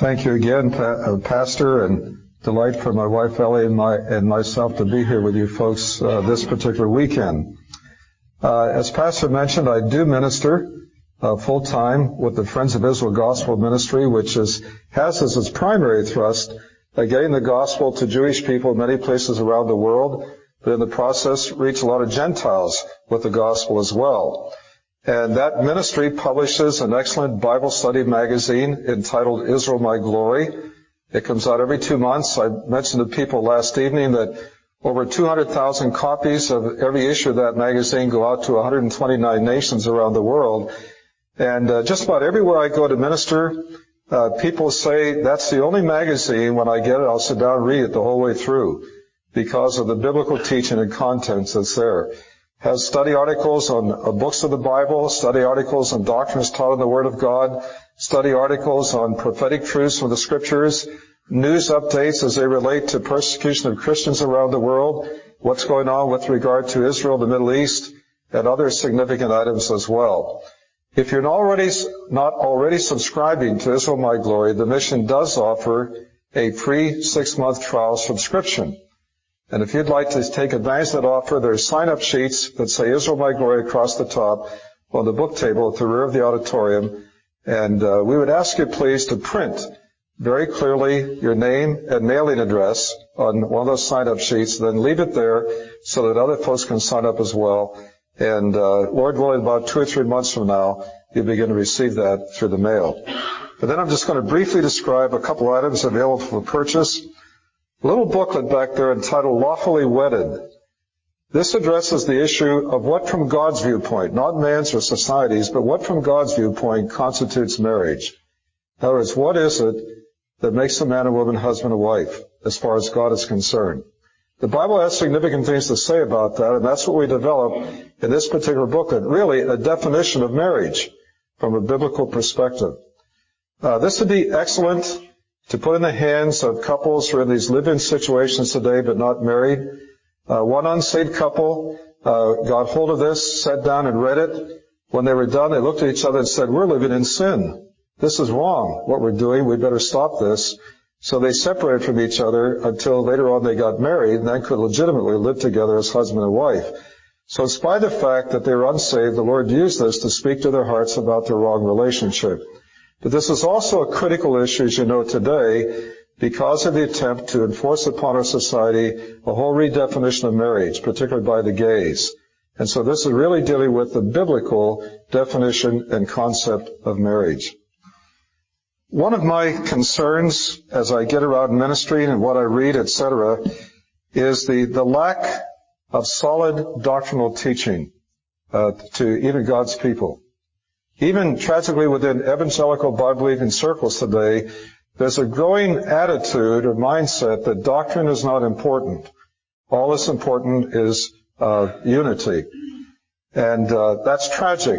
Thank you again, Pastor, and delight for my wife Ellie and myself to be here with you folks this particular weekend. As Pastor mentioned, I do minister full-time with the Friends of Israel Gospel Ministry, which has as its primary thrust getting the gospel to Jewish people in many places around the world, but in the process reach a lot of Gentiles with the gospel as well. And that ministry publishes an excellent Bible study magazine entitled Israel My Glory. It comes out every 2 months. I mentioned to people last evening that over 200,000 copies of every issue of that magazine go out to 129 nations around the world. And just about everywhere I go to minister, people say that's the only magazine, when I get it, I'll sit down and read it the whole way through because of the biblical teaching and contents that's there. Has study articles on books of the Bible, study articles on doctrines taught in the Word of God, study articles on prophetic truths from the Scriptures, news updates as they relate to persecution of Christians around the world, what's going on with regard to Israel, the Middle East, and other significant items as well. If you're not already subscribing to Israel My Glory, the mission does offer a free 6-month trial subscription. And if you'd like to take advantage of that offer, there's sign-up sheets that say Israel My Glory across the top on the book table at the rear of the auditorium. And we would ask you, please, to print very clearly your name and mailing address on one of those sign-up sheets, then leave it there so that other folks can sign up as well. And Lord willing, about 2 or 3 months from now, you'll begin to receive that through the mail. But then I'm just going to briefly describe a couple items available for purchase. A little booklet back there entitled Lawfully Wedded. This addresses the issue of what from God's viewpoint, not man's or society's, but what from God's viewpoint constitutes marriage. In other words, what is it that makes a man and woman husband and wife as far as God is concerned? The Bible has significant things to say about that, and that's what we develop in this particular booklet, really a definition of marriage from a biblical perspective. This would be excellent to put in the hands of couples who are in these live-in situations today but not married. One unsaved couple got hold of this, sat down and read it. When they were done, they looked at each other and said, "We're living in sin. This is wrong, what we're doing. We better stop this." So they separated from each other until later on they got married and then could legitimately live together as husband and wife. So in spite of the fact that they were unsaved, the Lord used this to speak to their hearts about their wrong relationship. But this is also a critical issue, as you know, today because of the attempt to enforce upon our society a whole redefinition of marriage, particularly by the gays. And so this is really dealing with the biblical definition and concept of marriage. One of my concerns as I get around ministry and what I read, etc., is the lack of solid doctrinal teaching to even God's people. Even tragically within evangelical Bible-believing circles today, there's a growing attitude or mindset that doctrine is not important. All that's important is unity. And that's tragic.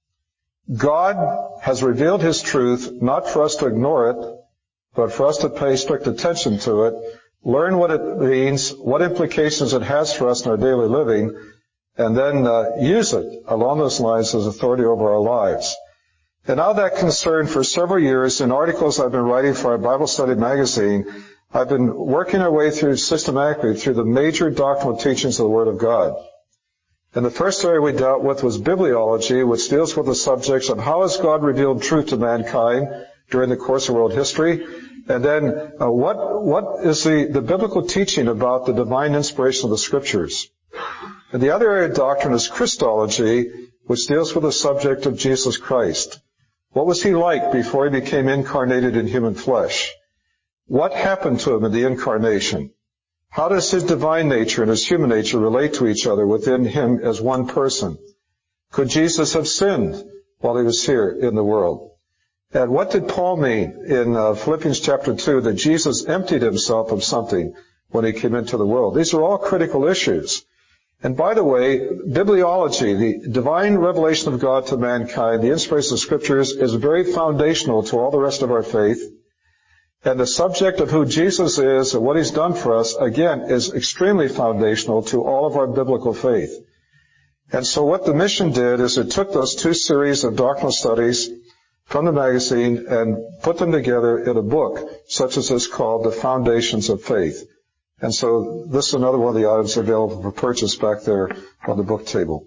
God has revealed His truth not for us to ignore it, but for us to pay strict attention to it, learn what it means, what implications it has for us in our daily living, and then use it along those lines as authority over our lives. And out of that concern, for several years, in articles I've been writing for our Bible Study magazine, I've been working our way through systematically through the major doctrinal teachings of the Word of God. And the first area we dealt with was bibliology, which deals with the subjects of how has God revealed truth to mankind during the course of world history, and then what is the biblical teaching about the divine inspiration of the Scriptures. And the other area of doctrine is Christology, which deals with the subject of Jesus Christ. What was He like before He became incarnated in human flesh? What happened to Him in the incarnation? How does His divine nature and His human nature relate to each other within Him as one person? Could Jesus have sinned while He was here in the world? And what did Paul mean in Philippians chapter 2 that Jesus emptied Himself of something when He came into the world? These are all critical issues. And by the way, bibliology, the divine revelation of God to mankind, the inspiration of Scriptures, is very foundational to all the rest of our faith. And the subject of who Jesus is and what He's done for us, again, is extremely foundational to all of our biblical faith. And so what the mission did is it took those 2 series of doctrinal studies, from the magazine and put them together in a book, such as is called The Foundations of Faith. And so this is another one of the items available for purchase back there on the book table.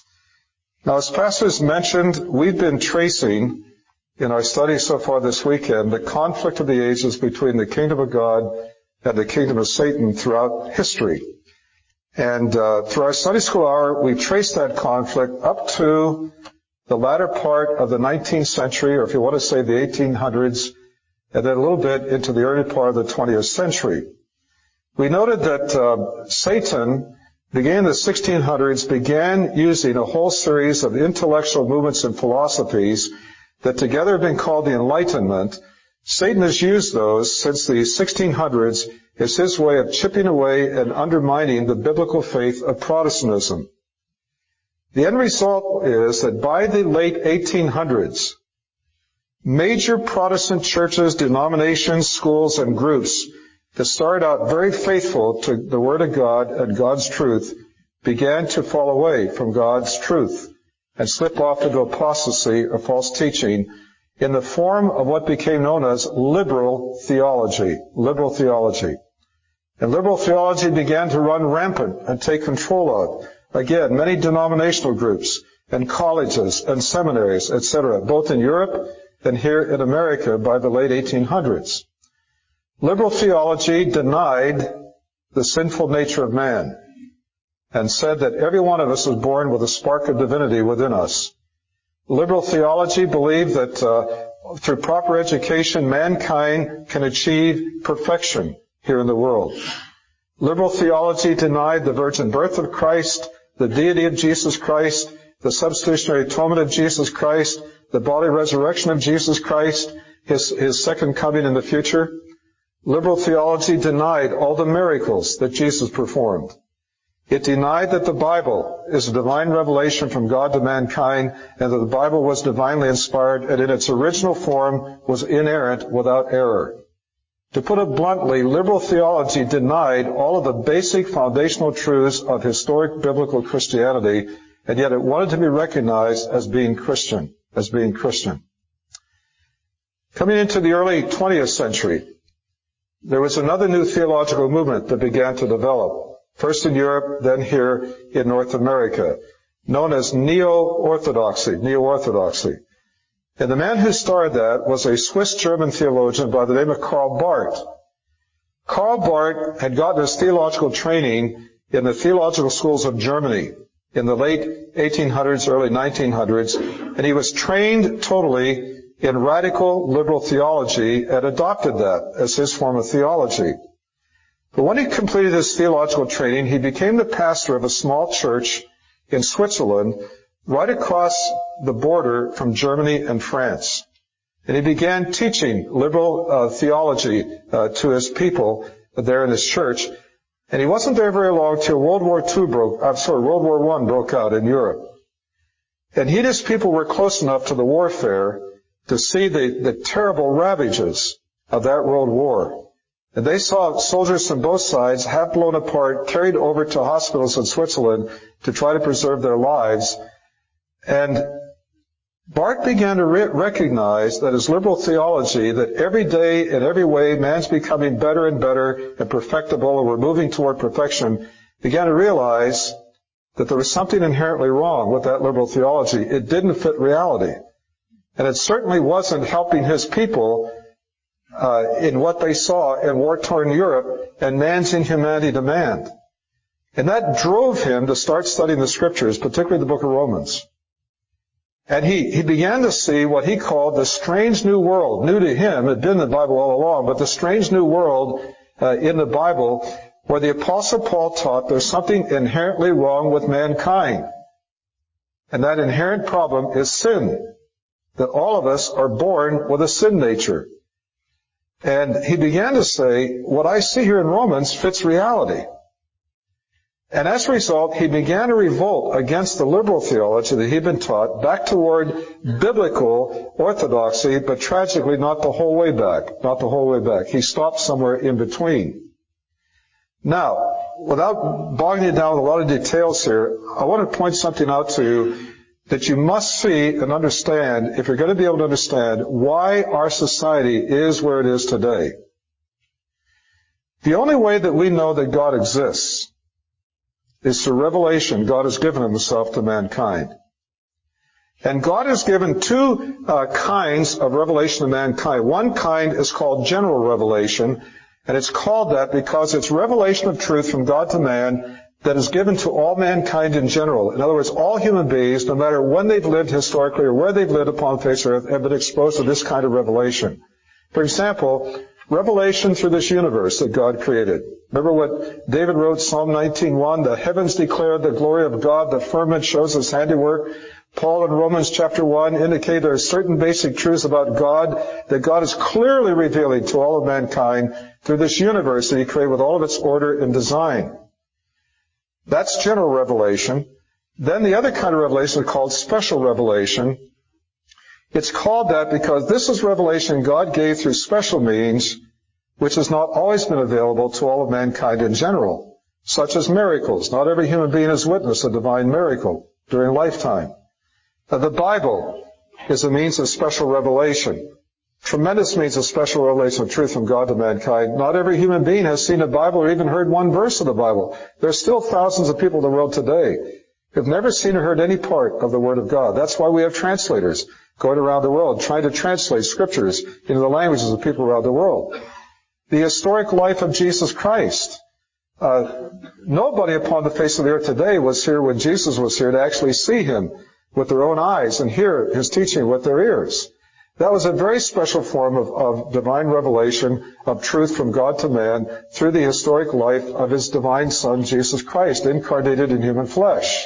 Now, as pastors mentioned, we've been tracing in our study so far this weekend the conflict of the ages between the kingdom of God and the kingdom of Satan throughout history. And through our Sunday school hour, we traced that conflict up to the latter part of the 19th century, or if you want to say the 1800s, and then a little bit into the early part of the 20th century. We noted that Satan, beginning in the 1600s, began using a whole series of intellectual movements and philosophies that together have been called the Enlightenment. Satan has used those since the 1600s as his way of chipping away and undermining the biblical faith of Protestantism. The end result is that by the late 1800s, major Protestant churches, denominations, schools, and groups that started out very faithful to the Word of God and God's truth began to fall away from God's truth and slip off into apostasy or false teaching in the form of what became known as liberal theology. Liberal theology. And liberal theology began to run rampant and take control of, again, many denominational groups and colleges and seminaries, etc., both in Europe and here in America by the late 1800s. Liberal theology denied the sinful nature of man and said that every one of us was born with a spark of divinity within us. Liberal theology believed that through proper education, mankind can achieve perfection here in the world. Liberal theology denied the virgin birth of Christ, the deity of Jesus Christ, the substitutionary atonement of Jesus Christ, the bodily resurrection of Jesus Christ, his second coming in the future. Liberal theology denied all the miracles that Jesus performed. It denied that the Bible is a divine revelation from God to mankind and that the Bible was divinely inspired and in its original form was inerrant without error. To put it bluntly, liberal theology denied all of the basic foundational truths of historic biblical Christianity, and yet it wanted to be recognized as being Christian, Coming into the early 20th century, there was another new theological movement that began to develop, first in Europe, then here in North America, known as Neo-Orthodoxy. And the man who started that was a Swiss-German theologian by the name of Karl Barth. Karl Barth had gotten his theological training in the theological schools of Germany in the late 1800s, early 1900s, and he was trained totally in radical liberal theology and adopted that as his form of theology. But when he completed his theological training, he became the pastor of a small church in Switzerland right across the border from Germany and France. And he began teaching liberal theology to his people there in his church. And he wasn't there very long till World War I broke out in Europe. And he and his people were close enough to the warfare to see the terrible ravages of that world war. And they saw soldiers from both sides, half blown apart, carried over to hospitals in Switzerland to try to preserve their lives. And Barth began to recognize that his liberal theology, that every day in every way man's becoming better and better and perfectible and we're moving toward perfection, began to realize that there was something inherently wrong with that liberal theology. It didn't fit reality. And it certainly wasn't helping his people in what they saw in war-torn Europe and man's inhumanity to man. And that drove him to start studying the Scriptures, particularly the book of Romans. And he began to see what he called the strange new world. New to him, it had been in the Bible all along, but the strange new world in the Bible where the Apostle Paul taught there's something inherently wrong with mankind. And that inherent problem is sin. That all of us are born with a sin nature. And he began to say, what I see here in Romans fits reality. And as a result, he began to revolt against the liberal theology that he'd been taught back toward biblical orthodoxy, but tragically not the whole way back. He stopped somewhere in between. Now, without bogging you down with a lot of details here, I want to point something out to you that you must see and understand if you're going to be able to understand why our society is where it is today. The only way that we know that God exists is through revelation God has given himself to mankind. And God has given two kinds of revelation to mankind. One kind is called general revelation, and it's called that because it's revelation of truth from God to man that is given to all mankind in general. In other words, all human beings, no matter when they've lived historically or where they've lived upon the face of the earth, have been exposed to this kind of revelation. For example, revelation through this universe that God created. Remember what David wrote, Psalm 19:1, the heavens declare the glory of God, the firmament shows his handiwork. Paul in Romans chapter 1 indicate there are certain basic truths about God that God is clearly revealing to all of mankind through this universe that he created with all of its order and design. That's general revelation. Then the other kind of revelation is called special revelation. It's called that because this is revelation God gave through special means, which has not always been available to all of mankind in general, such as miracles. Not every human being has witnessed a divine miracle during a lifetime. The Bible is a means of special revelation. Tremendous means of special revelation of truth from God to mankind. Not every human being has seen a Bible or even heard one verse of the Bible. There are still thousands of people in the world today who have never seen or heard any part of the Word of God. That's why we have translators going around the world trying to translate scriptures into the languages of people around the world. The historic life of Jesus Christ. Nobody upon the face of the earth today was here when Jesus was here to actually see him with their own eyes and hear his teaching with their ears. That was a very special form of divine revelation of truth from God to man through the historic life of his divine Son, Jesus Christ, incarnated in human flesh.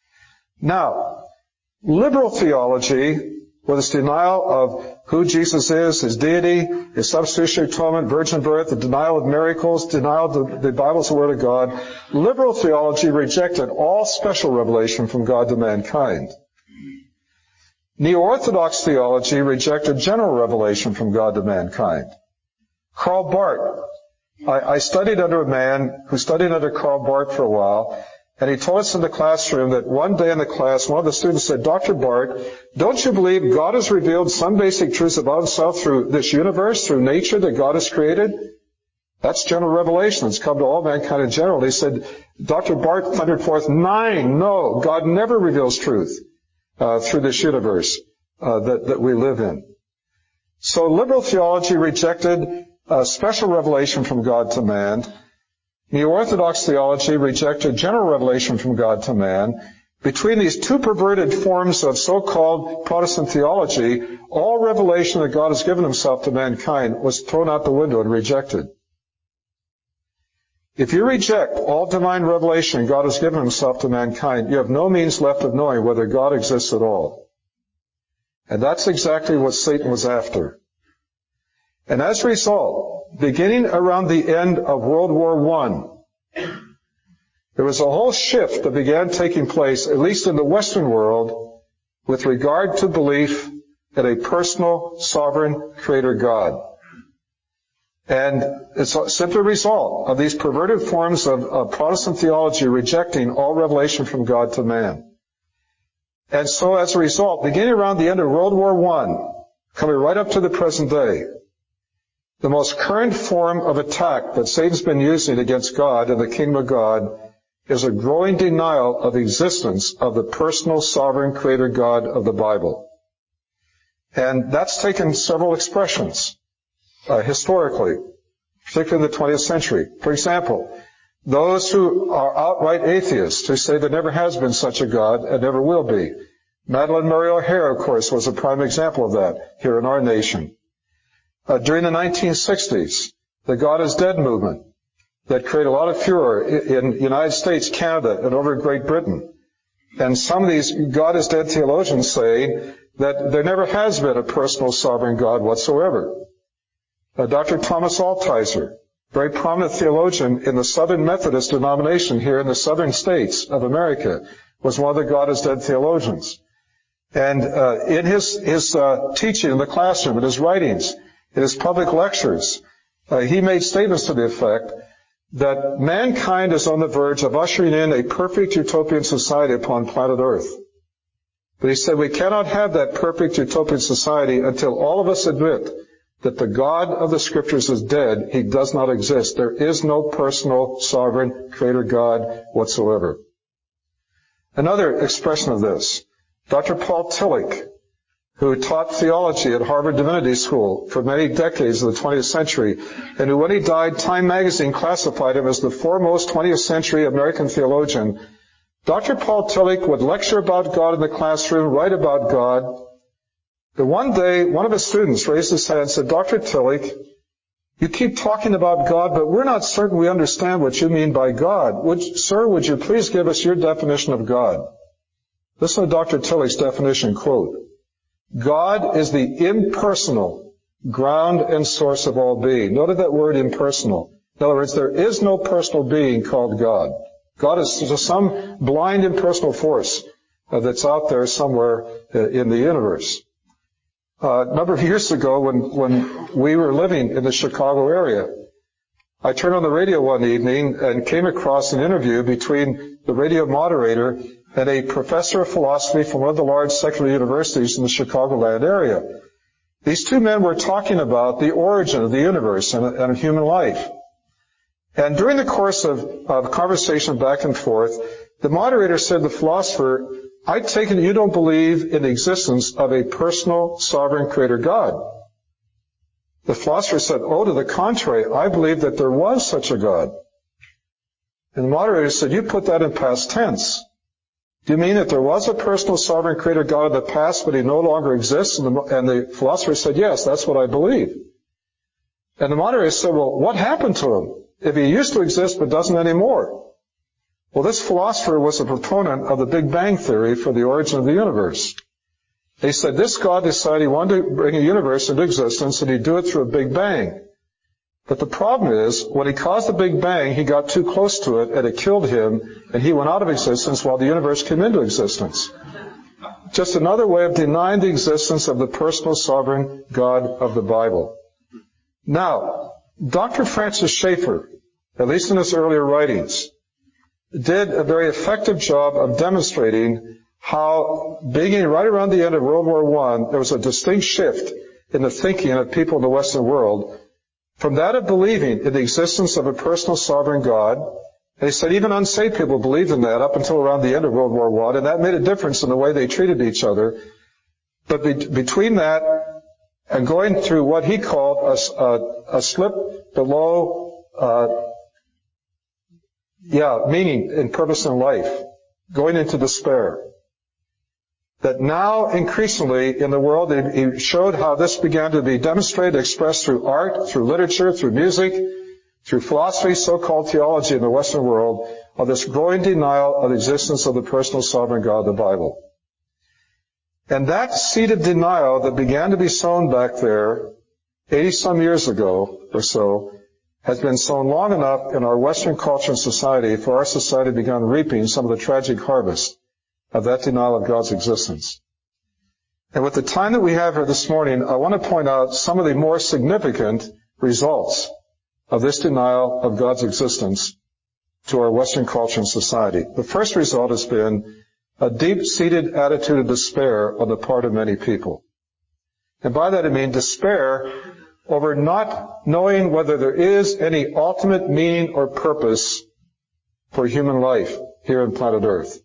Now, liberal theology, with its denial of who Jesus is, his deity, his substitutionary atonement, virgin birth, the denial of miracles, denial of the Bible's the Word of God, liberal theology rejected all special revelation from God to mankind. Neo-Orthodox theology rejected general revelation from God to mankind. Karl Barth. I studied under a man who studied under Karl Barth for a while, and he told us in the classroom that one day in the class, one of the students said, Dr. Barth, don't you believe God has revealed some basic truths about himself through this universe, through nature that God has created? That's general revelation. It's come to all mankind in general. He said, Dr. Barth thundered forth, no, God never reveals truth through this universe that we live in. So liberal theology rejected special revelation from God to man. Neo-Orthodox theology rejected general revelation from God to man. Between these two perverted forms of so-called Protestant theology, all revelation that God has given himself to mankind was thrown out the window and rejected. If you reject all divine revelation God has given himself to mankind, you have no means left of knowing whether God exists at all. And that's exactly what Satan was after. And as a result, beginning around the end of World War I, there was a whole shift that began taking place, at least in the Western world, with regard to belief in a personal, sovereign Creator God. And it's simply a result of these perverted forms of Protestant theology rejecting all revelation from God to man. And so as a result, beginning around the end of World War I, coming right up to the present day, the most current form of attack that Satan's been using against God and the kingdom of God is a growing denial of the existence of the personal, sovereign Creator God of the Bible. And that's taken several expressions. Historically, particularly in the 20th century. For example, those who are outright atheists, who say there never has been such a God and never will be. Madalyn Murray O'Hair, of course, was a prime example of that here in our nation. During the 1960s, the God is Dead movement that created a lot of furor in the United States, Canada, and over Great Britain. And some of these God is Dead theologians say that there never has been a personal sovereign God whatsoever. Dr. Thomas Altizer, very prominent theologian in the Southern Methodist denomination here in the southern states of America, was one of the God is Dead theologians. And in his teaching in the classroom, in his writings, in his public lectures, he made statements to the effect that mankind is on the verge of ushering in a perfect utopian society upon planet Earth. But he said we cannot have that perfect utopian society until all of us admit that the God of the Scriptures is dead. He does not exist. There is no personal, sovereign, creator God whatsoever. Another expression of this, Dr. Paul Tillich, who taught theology at Harvard Divinity School for many decades of the 20th century, and who, when he died, Time magazine classified him as the foremost 20th century American theologian. Dr. Paul Tillich would lecture about God in the classroom, write about God. But one day, one of his students raised his hand and said, Dr. Tillich, you keep talking about God, but we're not certain we understand what you mean by God. Sir, would you please give us your definition of God? Listen to Dr. Tillich's definition, quote, God is the impersonal ground and source of all being. Note that word impersonal. In other words, there is no personal being called God. God is just some blind impersonal force that's out there somewhere in the universe. A number of years ago, when we were living in the Chicago area, I turned on the radio one evening and came across an interview between the radio moderator and a professor of philosophy from one of the large secular universities in the Chicagoland area. These two men were talking about the origin of the universe and human life. And during the course of conversation back and forth, the moderator said to the philosopher, I take it you don't believe in the existence of a personal, sovereign creator God. The philosopher said, oh, to the contrary, I believe that there was such a God. And the moderator said, you put that in past tense. Do you mean that there was a personal, sovereign creator God in the past, but he no longer exists? And the philosopher said, yes, that's what I believe. And the moderator said, well, what happened to him if he used to exist but doesn't anymore? Well, this philosopher was a proponent of the Big Bang theory for the origin of the universe. He said this God decided he wanted to bring a universe into existence, and he'd do it through a Big Bang. But the problem is, when he caused the Big Bang, he got too close to it, and it killed him, and he went out of existence while the universe came into existence. Just another way of denying the existence of the personal, sovereign God of the Bible. Now, Dr. Francis Schaeffer, at least in his earlier writings, did a very effective job of demonstrating how, beginning right around the end of World War I, there was a distinct shift in the thinking of people in the Western world from that of believing in the existence of a personal sovereign God. And he said even unsaved people believed in that up until around the end of World War I, and that made a difference in the way they treated each other. But between that and going through what he called a slip below meaning and purpose in life, going into despair. That now, increasingly, in the world, he showed how this began to be demonstrated, expressed through art, through literature, through music, through philosophy, so-called theology in the Western world, of this growing denial of the existence of the personal sovereign God of the Bible. And that seed of denial that began to be sown back there 80-some years ago or so has been sown long enough in our Western culture and society for our society to begin reaping some of the tragic harvest of that denial of God's existence. And with the time that we have here this morning, I want to point out some of the more significant results of this denial of God's existence to our Western culture and society. The first result has been a deep-seated attitude of despair on the part of many people. And by that I mean despair over not knowing whether there is any ultimate meaning or purpose for human life here on planet Earth.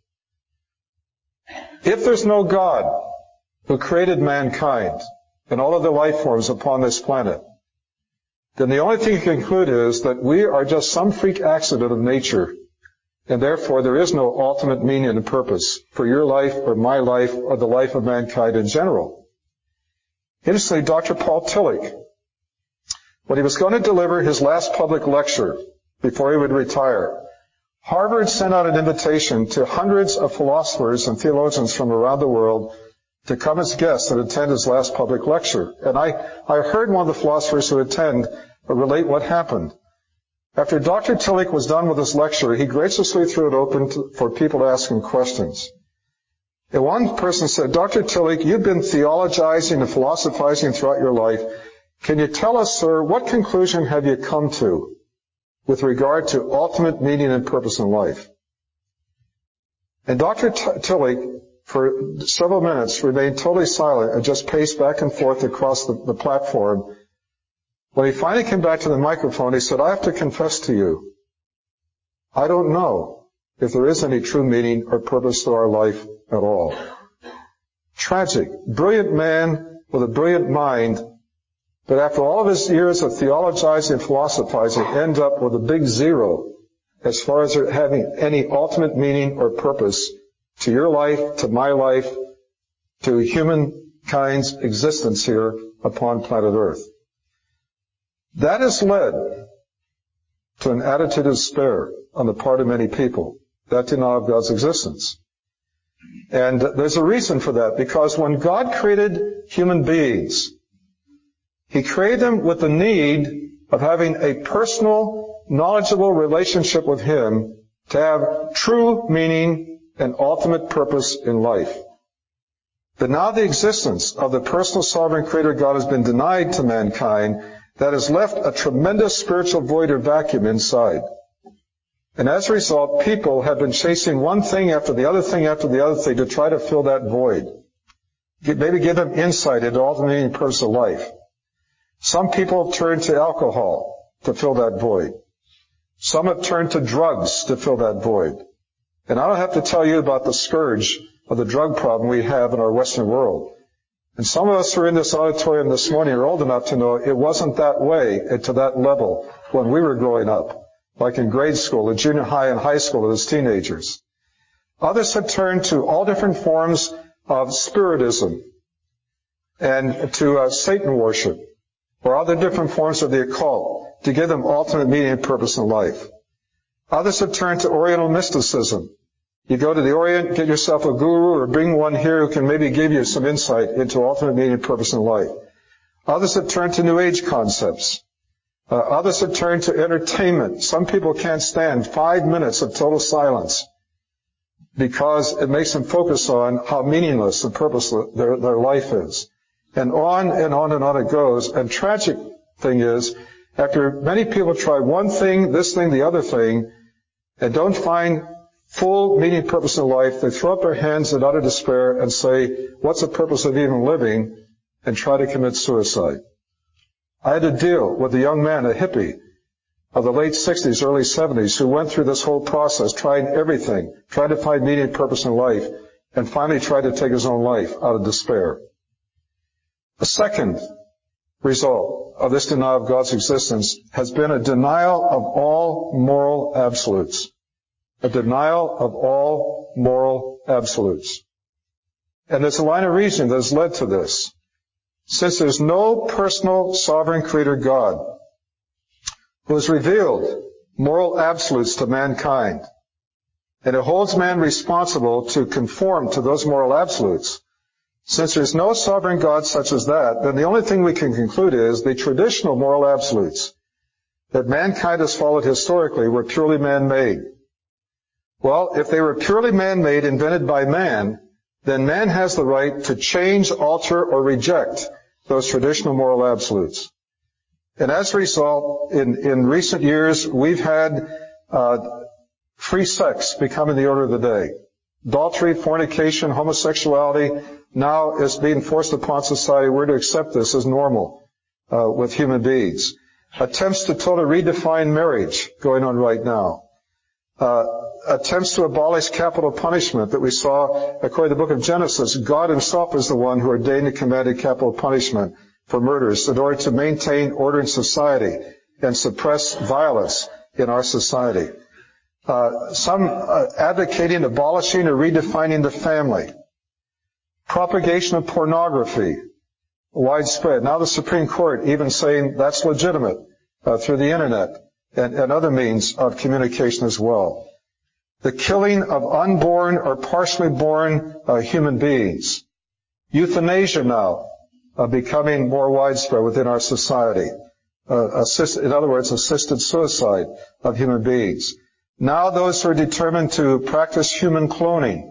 If there's no God who created mankind and all of the life forms upon this planet, then the only thing you can conclude is that we are just some freak accident of nature, and therefore there is no ultimate meaning and purpose for your life or my life or the life of mankind in general. Interestingly, Dr. Paul Tillich, when he was going to deliver his last public lecture before he would retire, Harvard sent out an invitation to hundreds of philosophers and theologians from around the world to come as guests and attend his last public lecture. And I heard one of the philosophers who attend relate what happened. After Dr. Tillich was done with his lecture, he graciously threw it open for people to ask him questions. And one person said, Dr. Tillich, you've been theologizing and philosophizing throughout your life. Can you tell us, sir, what conclusion have you come to with regard to ultimate meaning and purpose in life? And Dr. Tillich for several minutes, remained totally silent, and just paced back and forth across the platform. When he finally came back to the microphone, he said, "I have to confess to you, I don't know if there is any true meaning or purpose to our life at all." Tragic. Brilliant man with a brilliant mind, but after all of his years of theologizing and philosophizing, ends up with a big zero as far as having any ultimate meaning or purpose to your life, to my life, to humankind's existence here upon planet Earth. That has led to an attitude of despair on the part of many people, that denial of God's existence. And there's a reason for that, because when God created human beings, He created them with the need of having a personal, knowledgeable relationship with Him to have true meaning and ultimate purpose in life. But now the existence of the personal sovereign creator God has been denied to mankind. That has left a tremendous spiritual void or vacuum inside. And as a result, people have been chasing one thing after the other thing after the other thing to try to fill that void. Maybe give them insight into all the meaning and purpose of life. Some people have turned to alcohol to fill that void. Some have turned to drugs to fill that void. And I don't have to tell you about the scourge of the drug problem we have in our Western world. And some of us who are in this auditorium this morning are old enough to know it wasn't that way and to that level when we were growing up, like in grade school, in junior high and high school as teenagers. Others have turned to all different forms of spiritism and to Satan worship or other different forms of the occult to give them ultimate meaning and purpose in life. Others have turned to Oriental mysticism. You go to the Orient, get yourself a guru, or bring one here who can maybe give you some insight into ultimate meaning and purpose in life. Others have turned to New Age concepts. Others have turned to entertainment. Some people can't stand 5 minutes of total silence because it makes them focus on how meaningless and purposeless their life is. And on and on and on it goes. And tragic thing is, after many people try one thing, this thing, the other thing, and don't find full meaning and purpose in life, they throw up their hands in utter despair and say, what's the purpose of even living? And try to commit suicide. I had to deal with a young man, a hippie, of the late 60s, early 70s, who went through this whole process, trying everything, trying to find meaning and purpose in life, and finally tried to take his own life out of despair. The second result of this denial of God's existence has been a denial of all moral absolutes. A denial of all moral absolutes. And there's a line of reasoning that has led to this. Since there's no personal sovereign creator God who has revealed moral absolutes to mankind, and it holds man responsible to conform to those moral absolutes, since there's no sovereign God such as that, then the only thing we can conclude is the traditional moral absolutes that mankind has followed historically were purely man-made. Well, if they were purely man-made, invented by man, then man has the right to change, alter, or reject those traditional moral absolutes. And as a result, in recent years, we've had free sex becoming the order of the day. Adultery, fornication, homosexuality now is being forced upon society. We're to accept this as normal with human beings. Attempts to totally redefine marriage going on right now. Attempts to abolish capital punishment that we saw, according to the book of Genesis. God himself is the one who ordained and commanded capital punishment for murders in order to maintain order in society and suppress violence in our society. Some advocating abolishing or redefining the family. Propagation of pornography, widespread. Now the Supreme Court even saying that's legitimate through the internet and other means of communication as well. The killing of unborn or partially born human beings. Euthanasia now becoming more widespread within our society. In other words, assisted suicide of human beings. Now those who are determined to practice human cloning.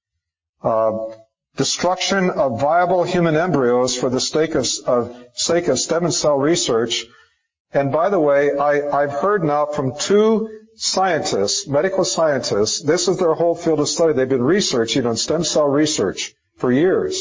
Destruction of viable human embryos for the sake of stem cell research. And by the way, I've heard now from 2 scientists, medical scientists, this is their whole field of study. They've been researching on stem cell research for years.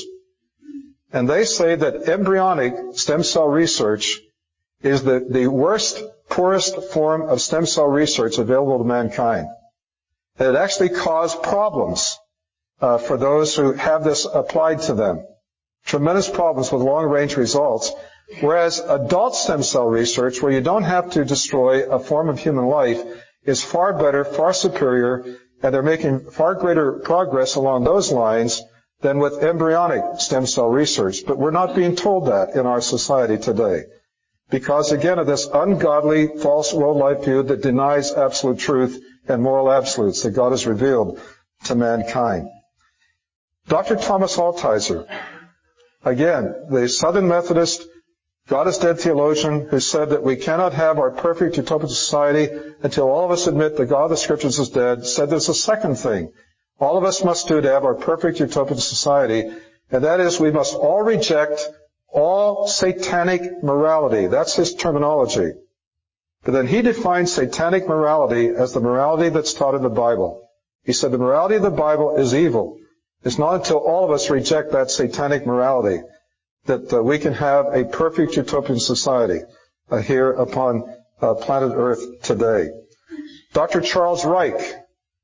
And they say that embryonic stem cell research is the worst, poorest form of stem cell research available to mankind. And it actually caused problems for those who have this applied to them. Tremendous problems with long-range results. Whereas adult stem cell research, where you don't have to destroy a form of human life, is far better, far superior, and they're making far greater progress along those lines than with embryonic stem cell research. But we're not being told that in our society today. Because, again, of this ungodly, false world-life view that denies absolute truth and moral absolutes that God has revealed to mankind. Dr. Thomas Altizer, again, the Southern Methodist, God-is-dead theologian who said that we cannot have our perfect utopian society until all of us admit the God of the Scriptures is dead, said there's a second thing all of us must do to have our perfect utopian society, and that is we must all reject all satanic morality. That's his terminology. But then he defines satanic morality as the morality that's taught in the Bible. He said the morality of the Bible is evil. It's not until all of us reject that satanic morality that we can have a perfect utopian society here upon planet Earth today. Dr. Charles Reich,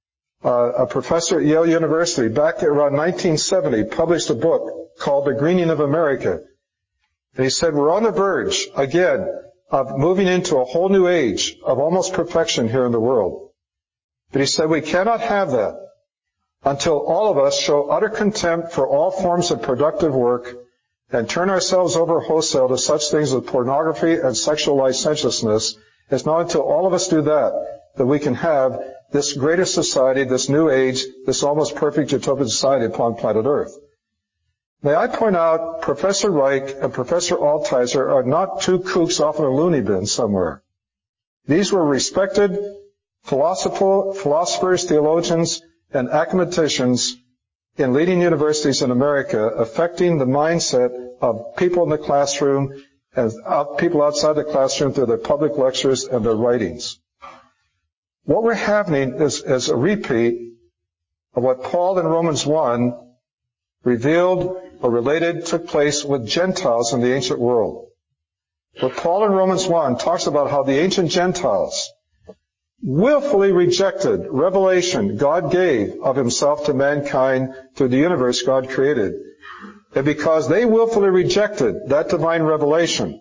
a professor at Yale University, back around 1970, published a book called The Greening of America. And he said, we're on the verge, again, of moving into a whole new age of almost perfection here in the world. But he said we cannot have that until all of us show utter contempt for all forms of productive work and turn ourselves over wholesale to such things as pornography and sexual licentiousness. It's not until all of us do that we can have this greater society, this new age, this almost perfect utopian society upon planet Earth. May I point out, Professor Reich and Professor Altizer are not two kooks off in a loony bin somewhere. These were respected philosophers, theologians, and academicians in leading universities in America, affecting the mindset of people in the classroom and people outside the classroom through their public lectures and their writings. What we're having is a repeat of what Paul in Romans 1 revealed or related took place with Gentiles in the ancient world. What Paul in Romans 1 talks about how the ancient Gentiles willfully rejected revelation God gave of himself to mankind through the universe God created. And because they willfully rejected that divine revelation,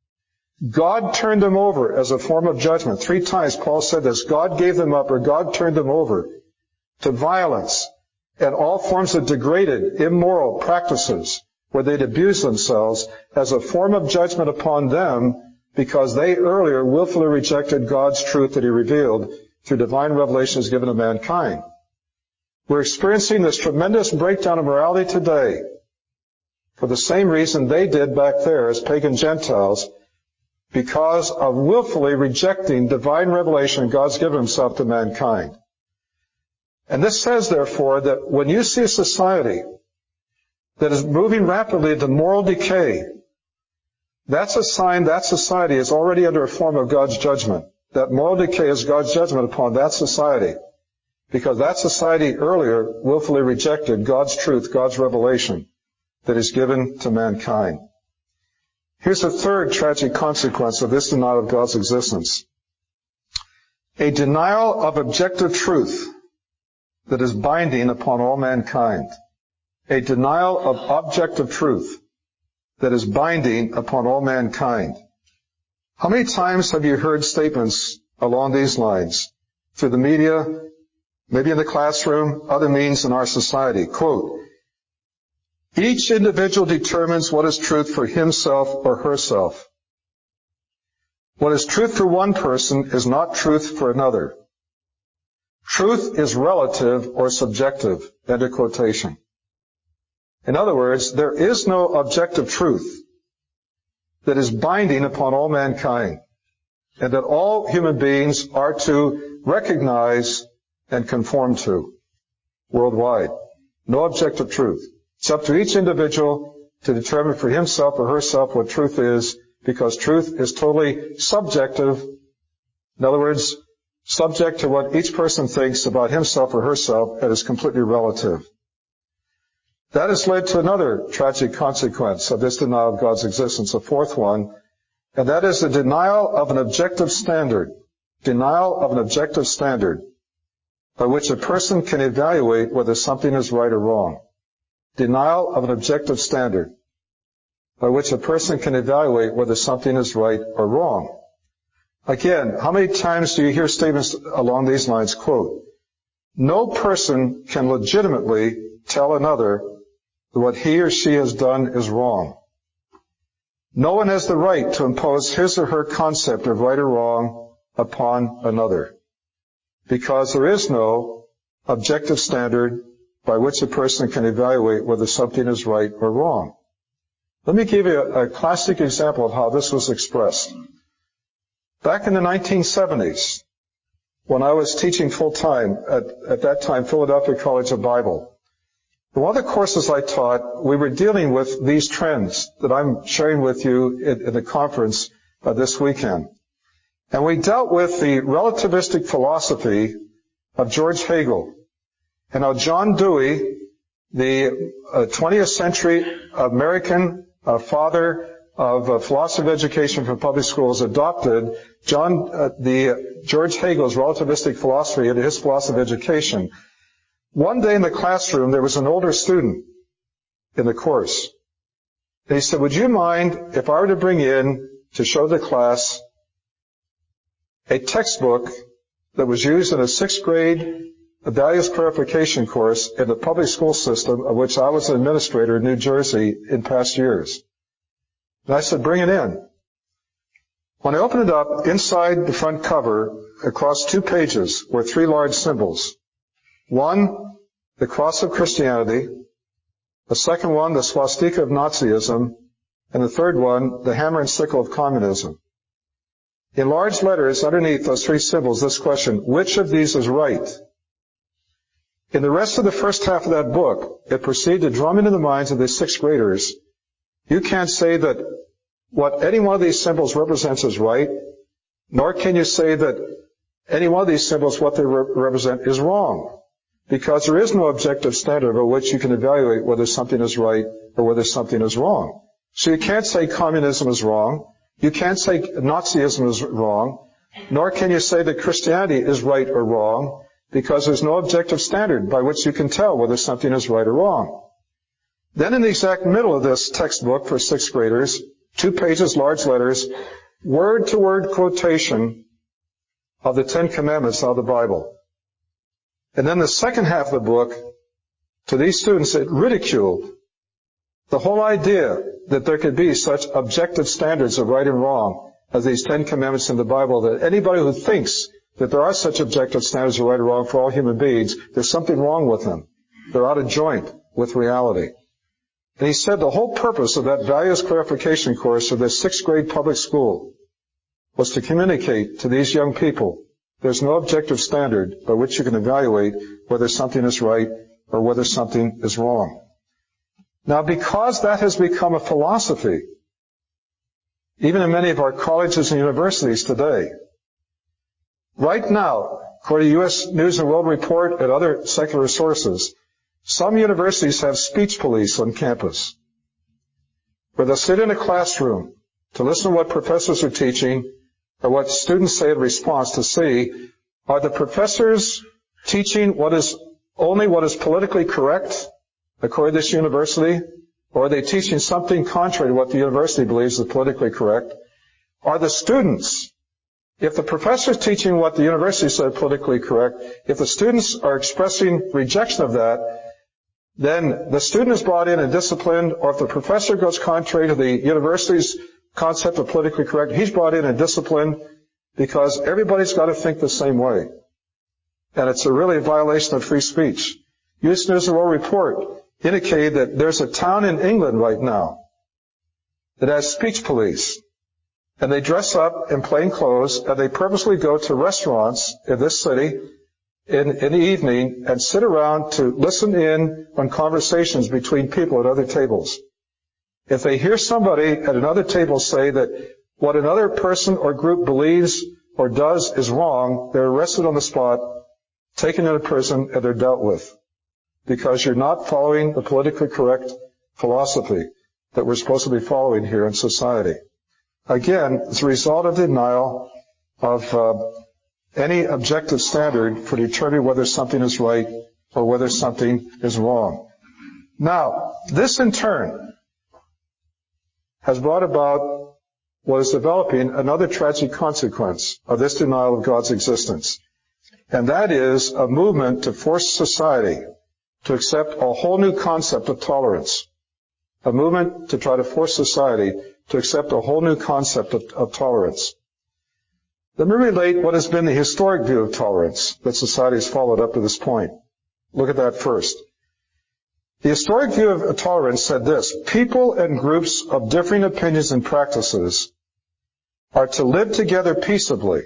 God turned them over as a form of judgment. 3 times Paul said this. God gave them up, or God turned them over to violence and all forms of degraded, immoral practices where they'd abuse themselves as a form of judgment upon them because they earlier willfully rejected God's truth that he revealed through divine revelations given to mankind. We're experiencing this tremendous breakdown of morality today for the same reason they did back there as pagan Gentiles, because of willfully rejecting divine revelation God's given himself to mankind. And this says, therefore, that when you see a society that is moving rapidly to moral decay, that's a sign that society is already under a form of God's judgment. That moral decay is God's judgment upon that society, because that society earlier willfully rejected God's truth, God's revelation that is given to mankind. Here's a third tragic consequence of this denial of God's existence. A denial of objective truth that is binding upon all mankind. A denial of objective truth that is binding upon all mankind. How many times have you heard statements along these lines through the media, maybe in the classroom, other means in our society? Quote, each individual determines what is truth for himself or herself. What is truth for one person is not truth for another. Truth is relative or subjective. End of quotation. In other words, there is no objective truth that is binding upon all mankind, and that all human beings are to recognize and conform to worldwide. No objective truth. It's up to each individual to determine for himself or herself what truth is, because truth is totally subjective. In other words, subject to what each person thinks about himself or herself, and is completely relative. That has led to another tragic consequence of this denial of God's existence, a fourth one, and that is the denial of an objective standard. Denial of an objective standard by which a person can evaluate whether something is right or wrong. Denial of an objective standard by which a person can evaluate whether something is right or wrong. Again, how many times do you hear statements along these lines, quote, "No person can legitimately tell another that what he or she has done is wrong. No one has the right to impose his or her concept of right or wrong upon another, because there is no objective standard by which a person can evaluate whether something is right or wrong." Let me give you a classic example of how this was expressed. Back in the 1970s, when I was teaching full-time at that time, Philadelphia College of Bible, in one of the courses I taught, we were dealing with these trends that I'm sharing with you in the conference this weekend. And we dealt with the relativistic philosophy of George Hegel, and how John Dewey, the 20th century American father of philosophy of education from public schools, adopted George Hegel's relativistic philosophy into his philosophy of education. One day in the classroom, there was an older student in the course. And he said, "Would you mind if I were to bring in to show the class a textbook that was used in a 6th grade values clarification course in the public school system of which I was an administrator in New Jersey in past years?" And I said, "Bring it in." When I opened it up, inside the front cover, across 2 pages, were 3 large symbols. One, the cross of Christianity. The second one, the swastika of Nazism. And the third one, the hammer and sickle of communism. In large letters underneath those 3 symbols, this question, which of these is right? In the rest of the first half of that book, it proceeded to drum into the minds of the 6th graders, you can't say that what any one of these symbols represents is right, nor can you say that any one of these symbols, what they represent, is wrong. Because there is no objective standard by which you can evaluate whether something is right or whether something is wrong. So you can't say communism is wrong. You can't say Nazism is wrong. Nor can you say that Christianity is right or wrong, because there's no objective standard by which you can tell whether something is right or wrong. Then in the exact middle of this textbook for 6th graders, 2 pages, large letters, word-to-word quotation of the 10 Commandments out of the Bible. And then the second half of the book, to these students, it ridiculed the whole idea that there could be such objective standards of right and wrong as these 10 Commandments in the Bible, that anybody who thinks that there are such objective standards of right or wrong for all human beings, there's something wrong with them. They're out of joint with reality. And he said the whole purpose of that values clarification course of the 6th grade public school was to communicate to these young people there's no objective standard by which you can evaluate whether something is right or whether something is wrong. Now, because that has become a philosophy, even in many of our colleges and universities today, right now, according to U.S. News and World Report and other secular sources, some universities have speech police on campus, where they'll sit in a classroom to listen to what professors are teaching or what students say in response, to see, are the professors teaching only what is politically correct according to this university, or are they teaching something contrary to what the university believes is politically correct? Are the students, if the professor is teaching what the university said politically correct, if the students are expressing rejection of that, then the student is brought in and disciplined, or if the professor goes contrary to the university's concept of politically correct, he's brought in and disciplined, because everybody's got to think the same way. And it's really a violation of free speech. U.S. News and World Report indicated that there's a town in England right now that has speech police. And they dress up in plain clothes, and they purposely go to restaurants in this city in the evening and sit around to listen in on conversations between people at other tables. If they hear somebody at another table say that what another person or group believes or does is wrong, they're arrested on the spot, taken into prison, and they're dealt with. Because you're not following the politically correct philosophy that we're supposed to be following here in society. Again, it's a result of the denial of any objective standard for determining whether something is right or whether something is wrong. Now, this in turn has brought about what is developing another tragic consequence of this denial of God's existence. And that is a movement to force society to accept a whole new concept of tolerance. A movement to try to force society to accept a whole new concept of tolerance. Let me relate what has been the historic view of tolerance that society has followed up to this point. Look at that first. The historic view of tolerance said this: people and groups of differing opinions and practices are to live together peaceably.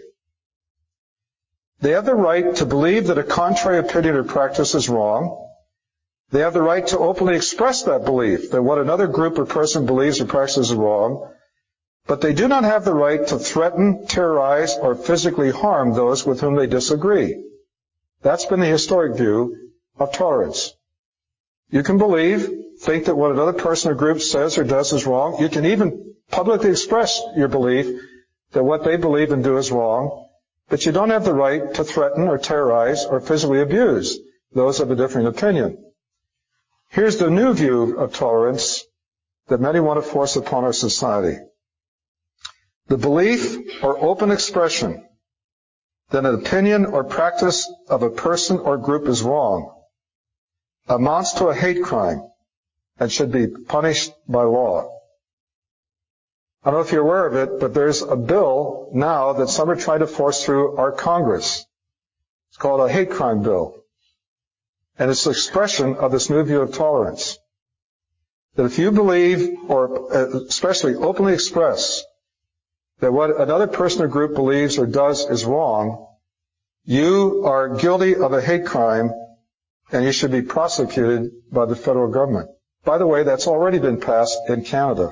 They have the right to believe that a contrary opinion or practice is wrong. They have the right to openly express that belief, that what another group or person believes or practices is wrong, but they do not have the right to threaten, terrorize, or physically harm those with whom they disagree. That's been the historic view of tolerance. You can think that what another person or group says or does is wrong. You can even publicly express your belief that what they believe and do is wrong, but you don't have the right to threaten or terrorize or physically abuse those of a differing opinion. Here's the new view of tolerance that many want to force upon our society. The belief or open expression that an opinion or practice of a person or group is wrong amounts to a hate crime and should be punished by law. I don't know if you're aware of it, but there's a bill now that some are trying to force through our Congress. It's called a hate crime bill. And it's the expression of this new view of tolerance. That if you believe, or especially openly express, that what another person or group believes or does is wrong, you are guilty of a hate crime and you should be prosecuted by the federal government. By the way, that's already been passed in Canada.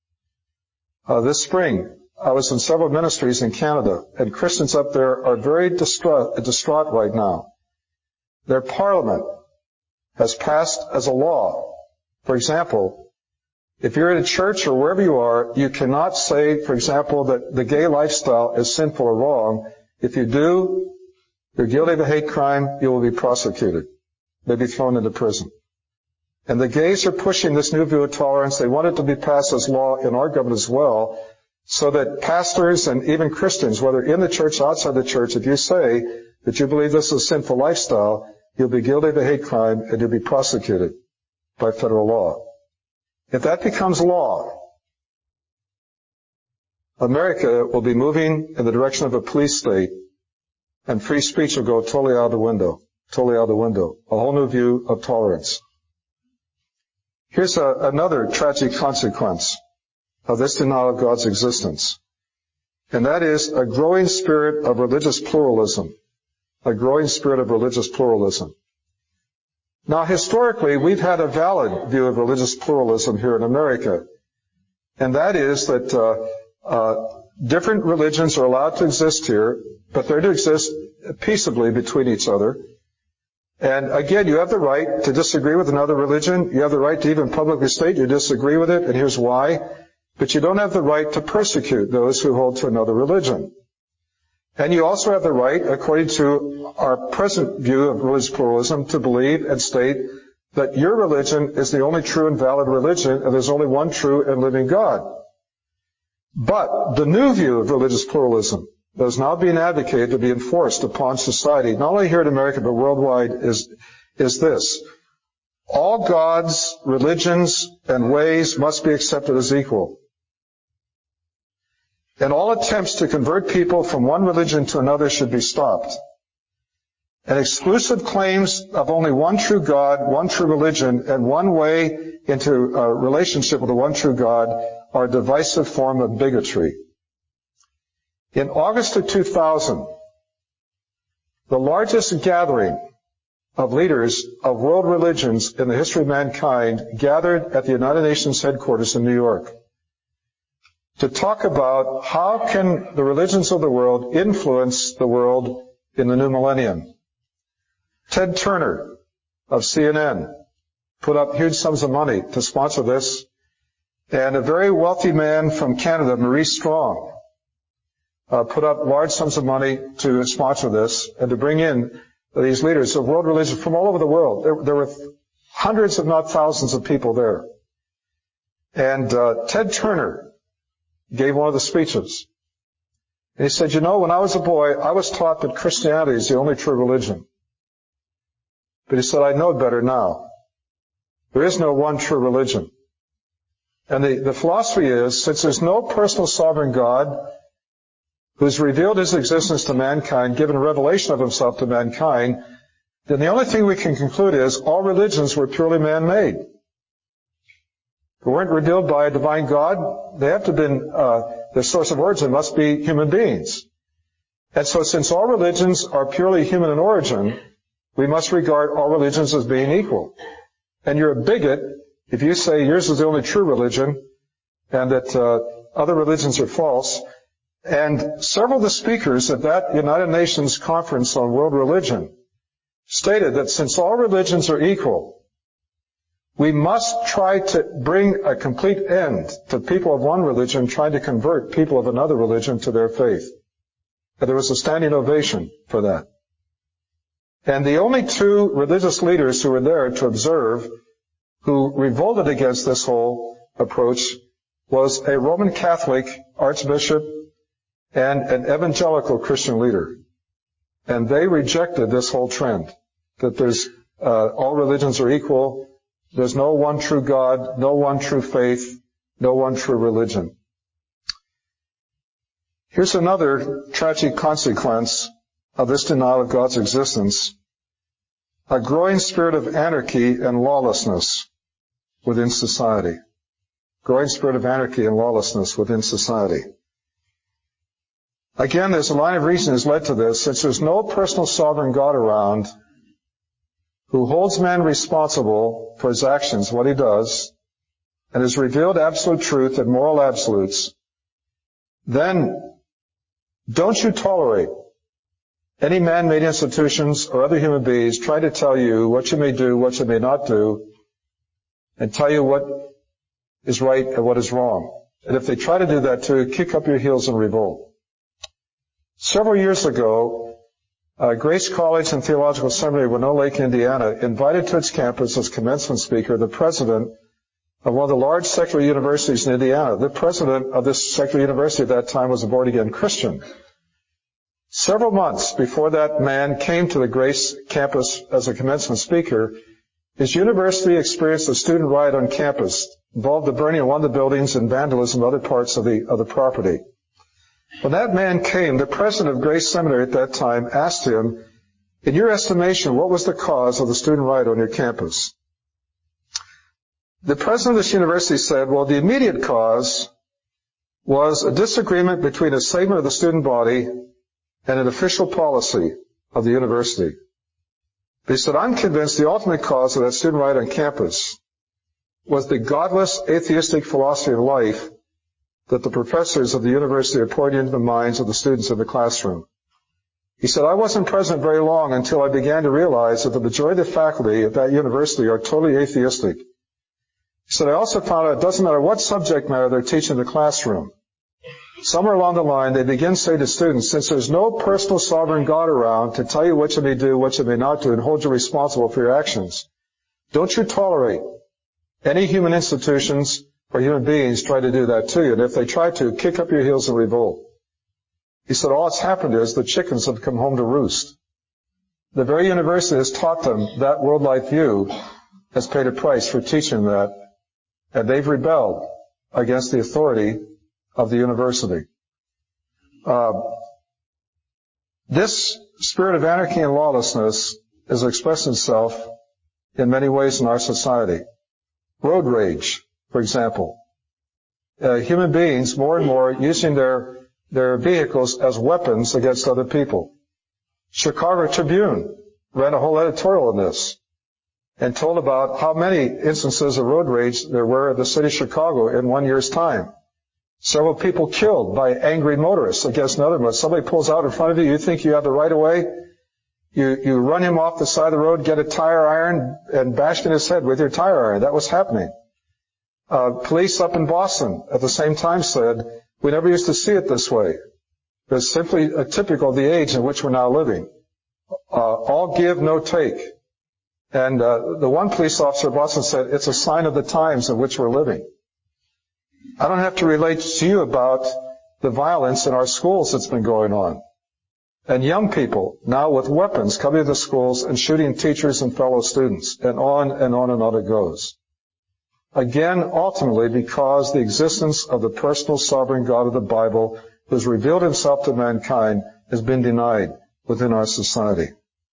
This spring, I was in several ministries in Canada, and Christians up there are very distraught right now. Their parliament has passed as a law. For example, if you're in a church or wherever you are, you cannot say, for example, that the gay lifestyle is sinful or wrong. If you do, you're guilty of a hate crime, you will be prosecuted. They'll be thrown into prison. And the gays are pushing this new view of tolerance. They want it to be passed as law in our government as well, so that pastors and even Christians, whether in the church or outside the church, if you say that you believe this is a sinful lifestyle, you'll be guilty of a hate crime and you'll be prosecuted by federal law. If that becomes law, America will be moving in the direction of a police state, and free speech will go totally out the window. Totally out the window. A whole new view of tolerance. Here's another tragic consequence of this denial of God's existence. And that is a growing spirit of religious pluralism. A growing spirit of religious pluralism. Now, historically, we've had a valid view of religious pluralism here in America. And that is that different religions are allowed to exist here, but they're to exist peaceably between each other. And again, you have the right to disagree with another religion. You have the right to even publicly state you disagree with it, and here's why. But you don't have the right to persecute those who hold to another religion. And you also have the right, according to our present view of religious pluralism, to believe and state that your religion is the only true and valid religion, and there's only one true and living God. But the new view of religious pluralism that is now being advocated to be enforced upon society, not only here in America but worldwide, is this: all gods, religions, and ways must be accepted as equal. And all attempts to convert people from one religion to another should be stopped. And exclusive claims of only one true God, one true religion, and one way into a relationship with the one true God are a divisive form of bigotry. In August of 2000, the largest gathering of leaders of world religions in the history of mankind gathered at the United Nations headquarters in New York. to talk about how can the religions of the world influence the world in the new millennium. Ted Turner of CNN put up huge sums of money to sponsor this, and a very wealthy man from Canada, Maurice Strong, put up large sums of money to sponsor this and to bring in these leaders of world religion from all over the world. There were hundreds, if not thousands, of people there. And Ted Turner gave one of the speeches. And he said, when I was a boy, I was taught that Christianity is the only true religion. But he said, I know better now. There is no one true religion. And the philosophy is, since there's no personal sovereign God who's revealed his existence to mankind, given a revelation of himself to mankind, then the only thing we can conclude is all religions were purely man-made. They weren't revealed by a divine God. They have to have been, their source of origin must be human beings. And so since all religions are purely human in origin, we must regard all religions as being equal. And you're a bigot if you say yours is the only true religion and that other religions are false. And several of the speakers at that United Nations conference on world religion stated that since all religions are equal, we must try to bring a complete end to people of one religion trying to convert people of another religion to their faith. And there was a standing ovation for that. And the only two religious leaders who were there to observe who revolted against this whole approach was a Roman Catholic archbishop and an evangelical Christian leader. And they rejected this whole trend, that there's all religions are equal, there's no one true God, no one true faith, no one true religion. Here's another tragic consequence of this denial of God's existence: a growing spirit of anarchy and lawlessness within society. Growing spirit of anarchy and lawlessness within society. Again, there's a line of reason has led to this. Since there's no personal sovereign God around who holds man responsible for his actions, what he does, and has revealed absolute truth and moral absolutes, then don't you tolerate any man-made institutions or other human beings try to tell you what you may do, what you may not do, and tell you what is right and what is wrong. And if they try to do that too, kick up your heels and revolt. Several years ago, Grace College and Theological Seminary, Winona Lake, Indiana, invited to its campus as commencement speaker the president of one of the large secular universities in Indiana. The president of this secular university at that time was a born-again Christian. Several months before that man came to the Grace campus as a commencement speaker, his university experienced a student riot on campus, involved the burning of one of the buildings and vandalism of other parts of the property. When that man came, the president of Grace Seminary at that time asked him, in your estimation, what was the cause of the student riot on your campus? The president of this university said, well, the immediate cause was a disagreement between a segment of the student body and an official policy of the university. But he said, I'm convinced the ultimate cause of that student riot on campus was the godless, atheistic philosophy of life that the professors of the university are pouring into the minds of the students in the classroom. He said, I wasn't present very long until I began to realize that the majority of the faculty at that university are totally atheistic. He said, I also found out it doesn't matter what subject matter they're teaching in the classroom. Somewhere along the line, they begin to say to students, since there's no personal sovereign God around to tell you what you may do, what you may not do, and hold you responsible for your actions, don't you tolerate any human institutions or human beings try to do that to you. And if they try to, kick up your heels and revolt. He said, all that's happened is the chickens have come home to roost. The very university has taught them that world-life view, has paid a price for teaching that, and they've rebelled against the authority of the university. This spirit of anarchy and lawlessness has expressed itself in many ways in our society. Road rage, for example. Human beings more and more using their vehicles as weapons against other people. Chicago Tribune ran a whole editorial on this and told about how many instances of road rage there were in the city of Chicago in 1 year's time. Several people killed by angry motorists against another motorist. Somebody pulls out in front of you, you think you have the right of way. You run him off the side of the road, get a tire iron, and bash in his head with your tire iron. That was happening. Police up in Boston at the same time said, we never used to see it this way. It's simply typical of the age in which we're now living. All give, no take. And the one police officer in Boston said, it's a sign of the times in which we're living. I don't have to relate to you about the violence in our schools that's been going on. And young people now with weapons coming to the schools and shooting teachers and fellow students. And on and on and on it goes. Again, ultimately, because the existence of the personal sovereign God of the Bible who has revealed himself to mankind has been denied within our society.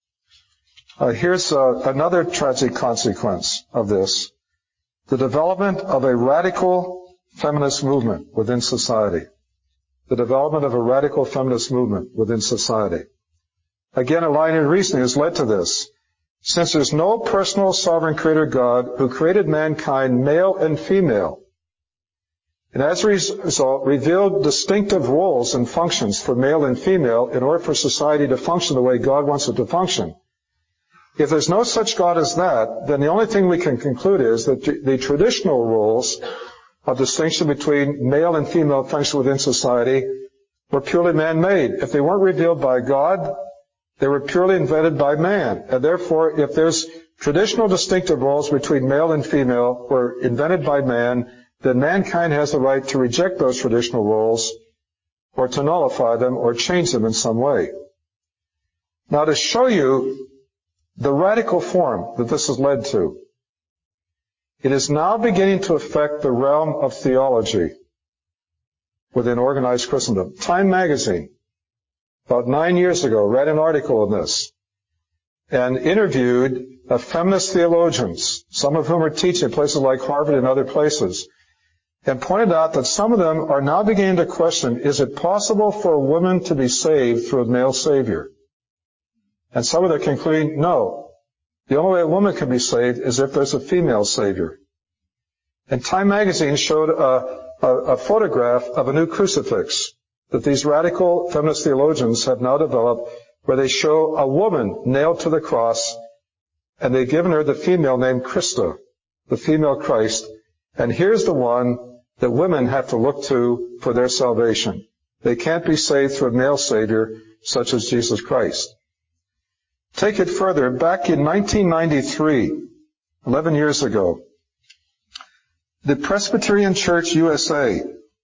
Here's another tragic consequence of this. The development of a radical feminist movement within society. The development of a radical feminist movement within society. Again, a line in reasoning has led to this. Since there's no personal sovereign creator God who created mankind male and female, and as a result revealed distinctive roles and functions for male and female in order for society to function the way God wants it to function, if there's no such God as that, then the only thing we can conclude is that the traditional roles of distinction between male and female function within society were purely man-made. If they weren't revealed by God, they were purely invented by man. And therefore, if there's traditional distinctive roles between male and female were invented by man, then mankind has the right to reject those traditional roles or to nullify them or change them in some way. Now, to show you the radical form that this has led to, it is now beginning to affect the realm of theology within organized Christendom. Time magazine, about 9 years ago, read an article on this and interviewed feminist theologians, some of whom are teaching at places like Harvard and other places, and pointed out that some of them are now beginning to question, is it possible for a woman to be saved through a male savior? And some of them are concluding, no. The only way a woman can be saved is if there's a female savior. And Time magazine showed a photograph of a new crucifix that these radical feminist theologians have now developed, where they show a woman nailed to the cross, and they've given her the female name Christa, the female Christ. And here's the one that women have to look to for their salvation. They can't be saved through a male savior such as Jesus Christ. Take it further. Back in 1993, 11 years ago, the Presbyterian Church USA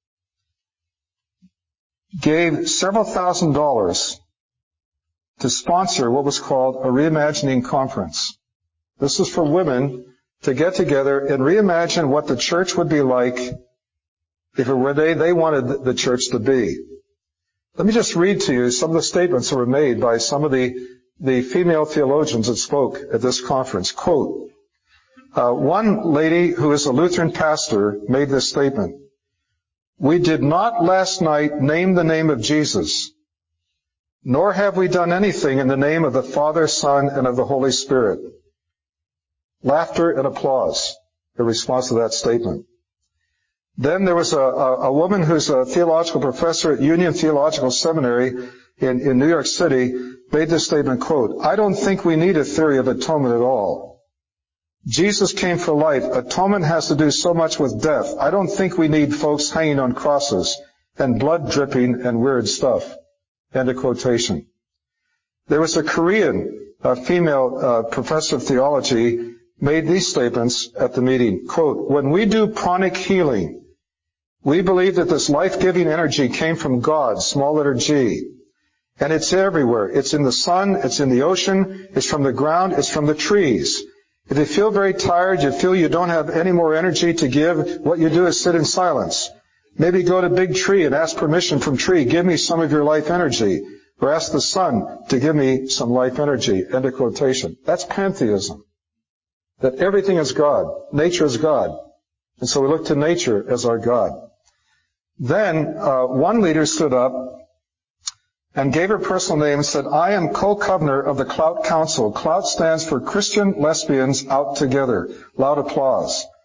gave several $1,000s to sponsor what was called a reimagining conference. This is for women to get together and reimagine what the church would be like if it were they wanted the church to be. Let me just read to you some of the statements that were made by some of the female theologians that spoke at this conference. Quote, one lady who is a Lutheran pastor made this statement. We did not last night name the name of Jesus, nor have we done anything in the name of the Father, Son, and of the Holy Spirit. Laughter and applause in response to that statement. Then there was a woman who's a theological professor at Union Theological Seminary in New York City, made this statement, quote, I don't think we need a theory of atonement at all. Jesus came for life. Atonement has to do so much with death. I don't think we need folks hanging on crosses and blood dripping and weird stuff. End of quotation. There was a Korean female professor of theology made these statements at the meeting. Quote, when we do pranic healing, we believe that this life-giving energy came from God, small letter G. And it's everywhere. It's in the sun, it's in the ocean, it's from the ground, it's from the trees. If you feel very tired, you feel you don't have any more energy to give, what you do is sit in silence. Maybe go to big tree and ask permission from tree, give me some of your life energy. Or ask the sun to give me some life energy. End of quotation. That's pantheism. That everything is God. Nature is God. And so we look to nature as our God. Then one leader stood up and gave her personal name and said, I am co-covenor of the Clout Council. Clout stands for Christian Lesbians Out Together. Loud applause.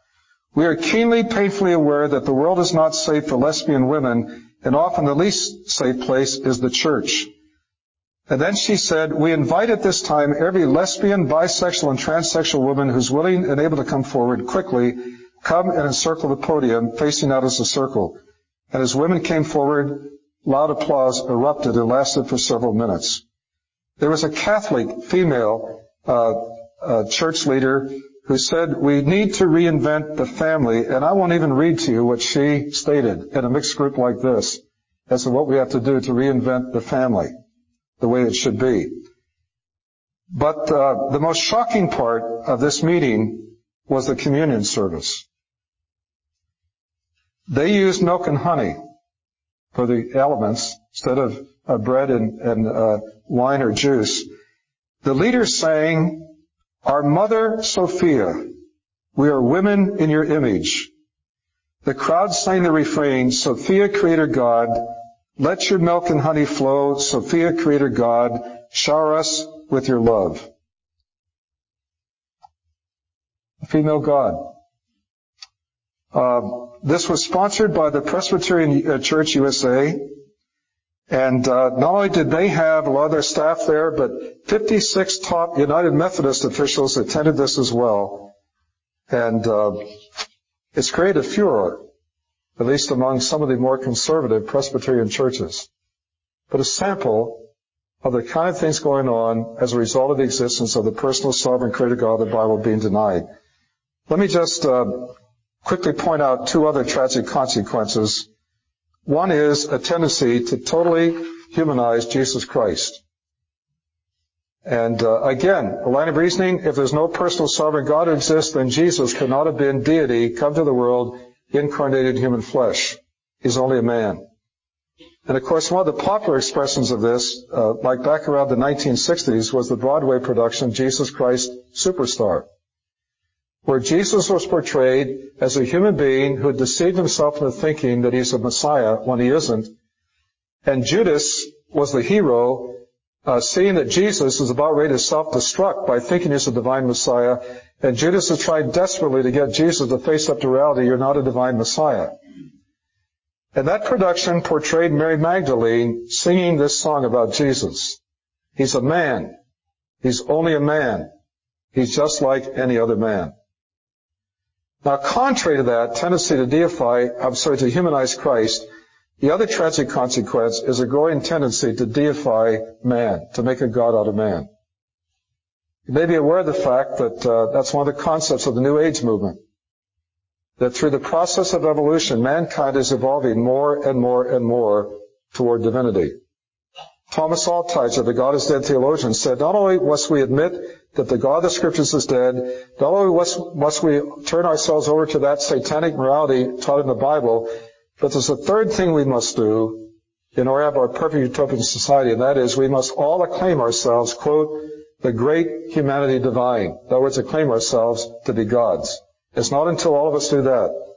We are keenly, painfully aware that the world is not safe for lesbian women, and often the least safe place is the church. And then she said, we invite at this time every lesbian, bisexual, and transsexual woman who's willing and able to come forward quickly, come and encircle the podium, facing out as a circle. And as women came forward, loud applause erupted and lasted for several minutes. There was a Catholic female church leader who said, we need to reinvent the family. And I won't even read to you what she stated in a mixed group like this as to what we have to do to reinvent the family the way it should be. But the most shocking part of this meeting was the communion service. They used milk and honey for the elements instead of bread and wine or juice. The leader sang, Our Mother Sophia, we are women in your image. The crowd sang the refrain, Sophia, Creator God, let your milk and honey flow. Sophia, Creator God, shower us with your love. A female God. This was sponsored by the Presbyterian Church USA. And not only did they have a lot of their staff there, but 56 top United Methodist officials attended this as well. And it's created furor, at least among some of the more conservative Presbyterian churches. But a sample of the kind of things going on as a result of the existence of the personal sovereign creator God of the Bible being denied. Let me just quickly point out two other tragic consequences. One is a tendency to totally humanize Jesus Christ. And again, a line of reasoning, if there's no personal sovereign God who exists, then Jesus could not have been deity, come to the world, incarnated human flesh. He's only a man. And of course, one of the popular expressions of this, like back around the 1960s, was the Broadway production Jesus Christ Superstar, where Jesus was portrayed as a human being who had deceived himself into thinking that he's a Messiah when he isn't. And Judas was the hero, seeing that Jesus is about ready to self-destruct by thinking he's a divine Messiah. And Judas has tried desperately to get Jesus to face up to reality, you're not a divine Messiah. And that production portrayed Mary Magdalene singing this song about Jesus. He's a man. He's only a man. He's just like any other man. Now, contrary to that tendency to humanize Christ, the other tragic consequence is a growing tendency to deify man, to make a God out of man. You may be aware of the fact that that's one of the concepts of the New Age movement, that through the process of evolution, mankind is evolving more and more and more toward divinity. Thomas Altizer, the God is Dead theologian, said, not only must we admit that the God of the Scriptures is dead, not only must we turn ourselves over to that satanic morality taught in the Bible, but there's a third thing we must do in order to have our perfect utopian society, and that is we must all acclaim ourselves, quote, the great humanity divine. In other words, acclaim ourselves to be gods. It's not until all of us do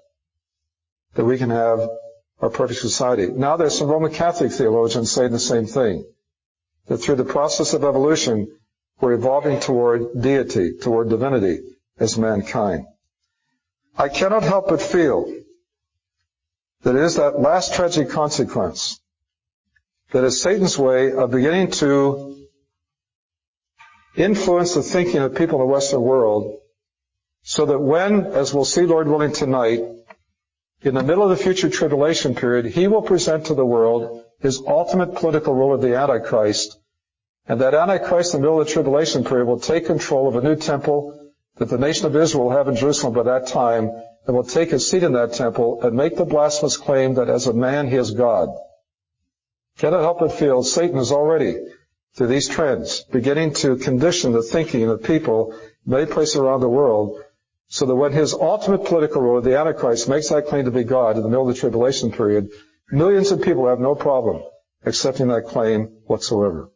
that we can have our perfect society. Now there's some Roman Catholic theologians saying the same thing, that through the process of evolution, we're evolving toward deity, toward divinity as mankind. I cannot help but feel that it is that last tragic consequence that is Satan's way of beginning to influence the thinking of people in the Western world, so that when, as we'll see, Lord willing, tonight, in the middle of the future tribulation period, he will present to the world his ultimate political rule of the Antichrist, and that Antichrist in the middle of the tribulation period will take control of a new temple that the nation of Israel will have in Jerusalem by that time, and will take his seat in that temple and make the blasphemous claim that as a man he is God. Cannot help but feel Satan is already, through these trends, beginning to condition the thinking of people in many places around the world, so that when his ultimate political rule, the Antichrist, makes that claim to be God in the middle of the tribulation period, millions of people have no problem accepting that claim whatsoever.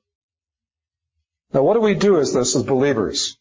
Now, what do we do as believers?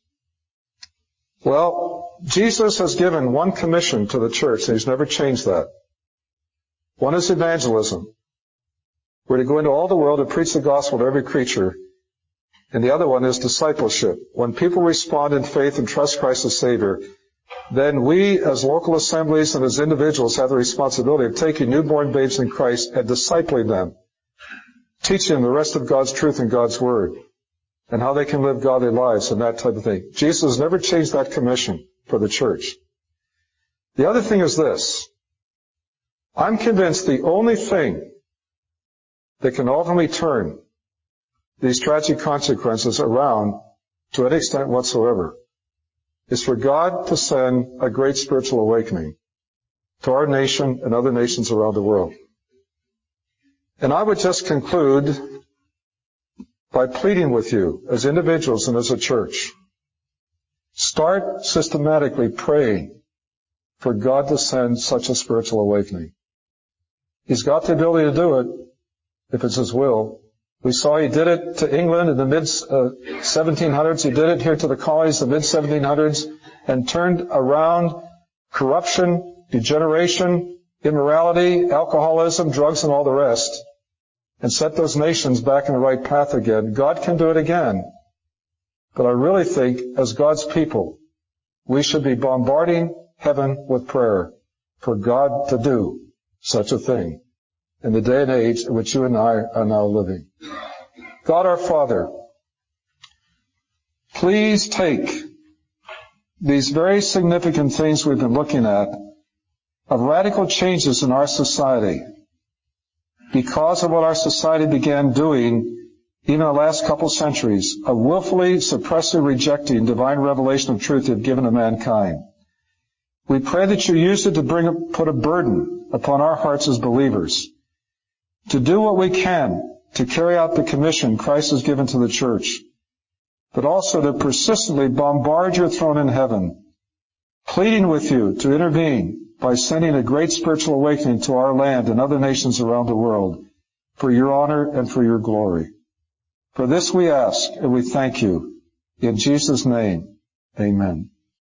Well, Jesus has given one commission to the church, and he's never changed that. One is evangelism. We're to go into all the world and preach the gospel to every creature. And the other one is discipleship. When people respond in faith and trust Christ as Savior, then we as local assemblies and as individuals have the responsibility of taking newborn babes in Christ and discipling them, teaching them the rest of God's truth and God's Word, and how they can live godly lives and that type of thing. Jesus has never changed that commission for the church. The other thing is this. I'm convinced the only thing that can ultimately turn these tragic consequences around to any extent whatsoever is for God to send a great spiritual awakening to our nation and other nations around the world. And I would just conclude by pleading with you as individuals and as a church, start systematically praying for God to send such a spiritual awakening. He's got the ability to do it if it's His will. We saw He did it to England in the mid-1700s. He did it here to the colonies in the mid-1700s and turned around corruption, degeneration, immorality, alcoholism, drugs, and all the rest, and set those nations back in the right path again. God can do it again. But I really think, as God's people, we should be bombarding heaven with prayer for God to do such a thing in the day and age in which you and I are now living. God our Father, please take these very significant things we've been looking at of radical changes in our society because of what our society began doing even in the last couple centuries of willfully, suppressively rejecting divine revelation of truth you've given to mankind. We pray that you use it to put a burden upon our hearts as believers to do what we can to carry out the commission Christ has given to the church, but also to persistently bombard your throne in heaven, pleading with you to intervene by sending a great spiritual awakening to our land and other nations around the world for your honor and for your glory. For this we ask and we thank you. In Jesus' name, amen.